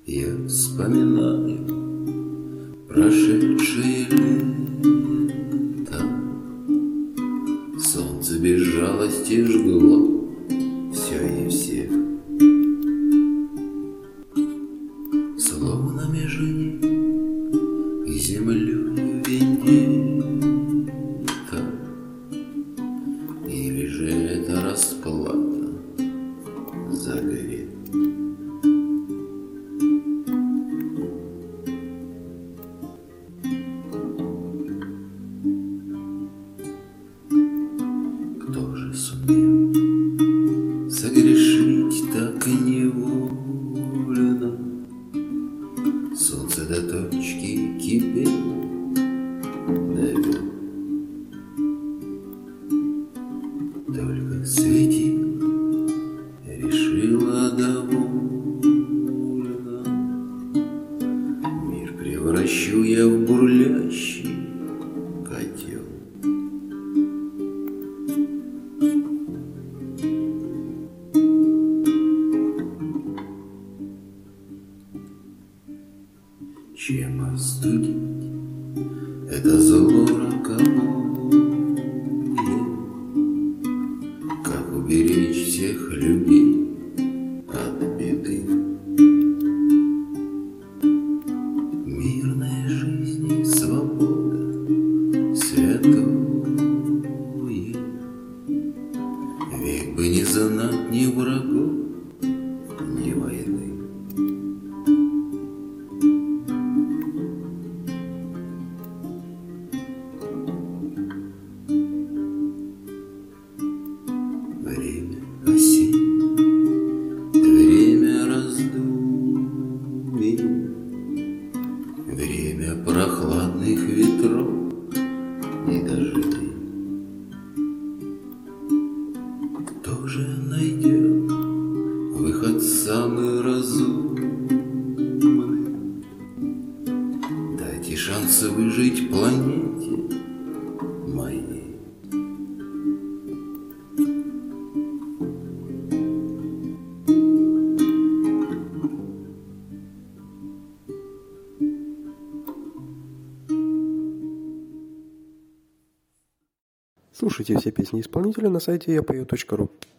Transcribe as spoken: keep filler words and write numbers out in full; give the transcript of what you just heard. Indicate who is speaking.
Speaker 1: Я вспоминаю прошедшее лето. Солнце без жалости жгло все и всех, словно между ним и землею вендетта. Или же это расплата за грех? Кто же сумел согрешить так невольно? Солнце до точки кипения довел. Только светило решила довольно. Мир превращу я в бурлящий котел. Чем остудить это зло роковое? Как уберечь всех людей от беды? Мирная жизнь и свобода святое. Век бы не знать ни врагов, ни войны. Время осень, время раздумий, время прохладных ветров и дождей. Кто же найдет выход самый разумный? Дайте шанс выжить планете моей.
Speaker 2: Слушайте все песни исполнителя на сайте я пою точка ру.